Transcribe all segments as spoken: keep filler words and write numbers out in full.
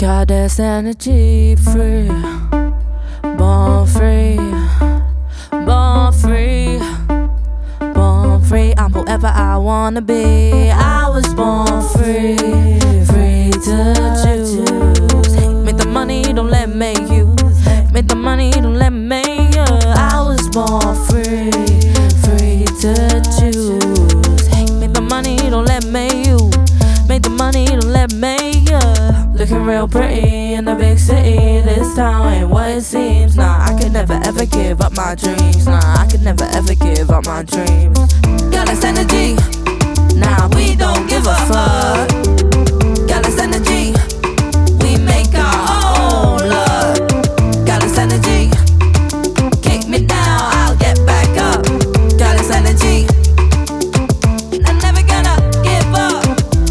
Got this energy free, born free, born free, born free. I'm whoever I wanna be. I was born free, free to choose. Make the money, don't let me use. Make the money, don't let me use. I was born free, free to choose. Make the money, don't let me use. Make the money, don't let me use. Looking real pretty in a big city. This town ain't what it seems. Nah, I could never ever give up my dreams. Nah, I could never ever give up my dreams. Got this energy. Nah, we don't give a fuck. Got this energy. We make our own luck. Got this energy. Kick me down, I'll get back up. Got this energy. I'm never gonna give up.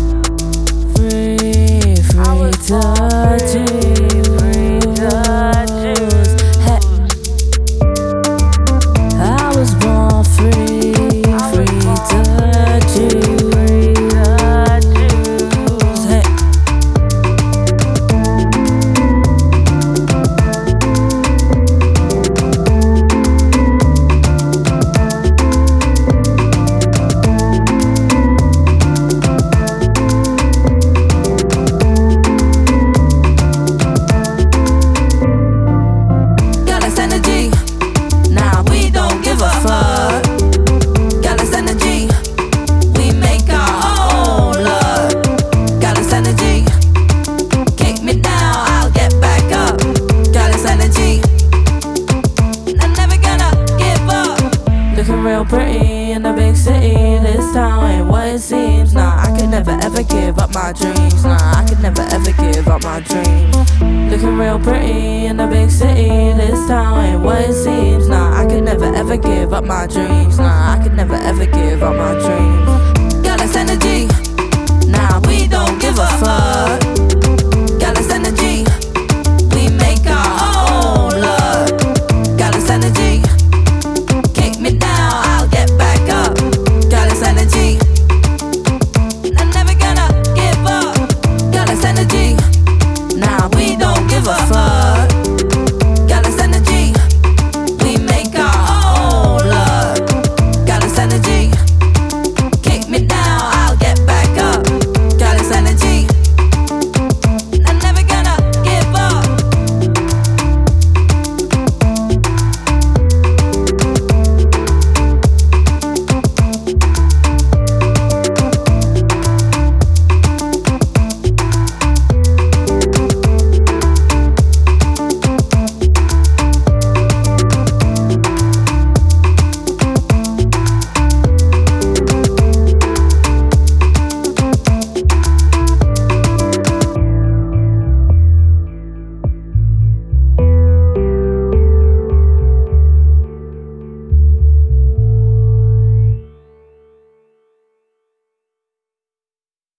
Free, free to choose. Hey, I was born free, free to choose. Hey. Got this energy. Nah, we don't give a fuck. Got this energy. We make our own luck. Got this energy. Kick me down, I'll get back up. Got this energy. I'm never gonna give up. Looking real pretty in a big city. This town ain't what it seems. Nah, I could never ever give up my dreams. Nah, I could never ever give up my dreams. Looking real pretty in a big city. This town ain't what it seems. Nah, I could never ever give up my dreams. Nah, I could never ever give up my dreams. Got this energy.